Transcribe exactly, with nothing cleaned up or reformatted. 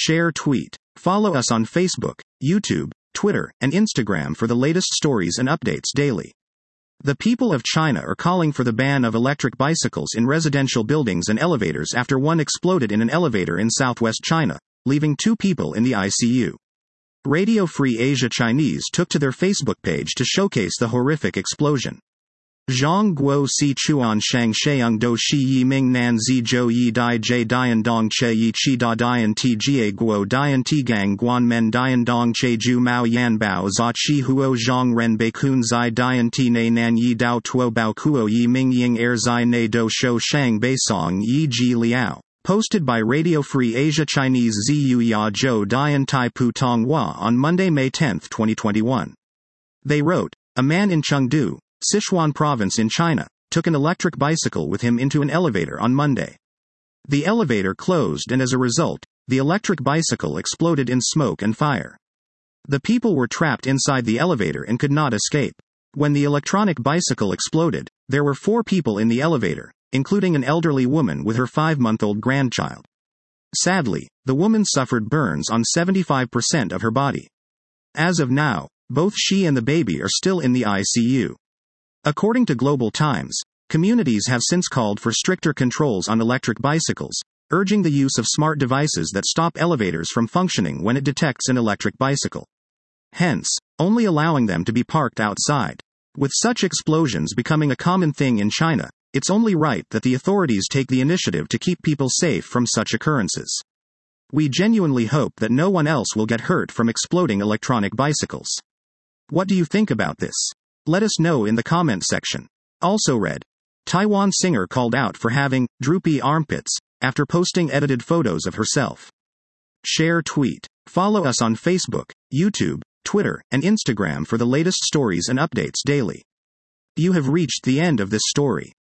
Share tweet. Follow us on Facebook, YouTube, Twitter, and Instagram for the latest stories and updates daily. The people of China are calling for the ban of electric bicycles in residential buildings and elevators after one exploded in an elevator in southwest China, leaving two people in the I C U. Radio Free Asia Chinese took to their Facebook page to showcase the horrific explosion. Zhang Guo Si Chuan Shang Sheung Do Shi Yi Ming Nan Zi Zhou Yi Dai J Dian Dong Che Yi Chi Da Dian Ti Jie Guo Dian Ti Gang Guan Men Dian Dong Che Ju Mao Yan Bao Za Chi Huo Zhang Ren Bei Kun Zai Dian Ti Ne Nan Yi Dao Tuo Bao Kuo Yi Ming Ying Er Zai Ne Do Shou Shang Bei Song Yi Ji Liao. Posted by Radio Free Asia Chinese Ziyu Ya Zhou Dian Tai Pu Tong Hua on Monday, May tenth, twenty twenty-one. They wrote, a man in Chengdu, Sichuan province in China, took an electric bicycle with him into an elevator on Monday. The elevator closed and as a result, the electric bicycle exploded in smoke and fire. The people were trapped inside the elevator and could not escape. When the electronic bicycle exploded, there were four people in the elevator, including an elderly woman with her five-month-old grandchild. Sadly, the woman suffered burns on seventy-five percent of her body. As of now, both she and the baby are still in the I C U. According to Global Times, communities have since called for stricter controls on electric bicycles, urging the use of smart devices that stop elevators from functioning when it detects an electric bicycle. Hence, only allowing them to be parked outside. With such explosions becoming a common thing in China, it's only right that the authorities take the initiative to keep people safe from such occurrences. We genuinely hope that no one else will get hurt from exploding electronic bicycles. What do you think about this? Let us know in the comment section. Also read, Taiwan singer called out for having droopy armpits after posting edited photos of herself. Share tweet. Follow us on Facebook, YouTube, Twitter, and Instagram for the latest stories and updates daily. You have reached the end of this story.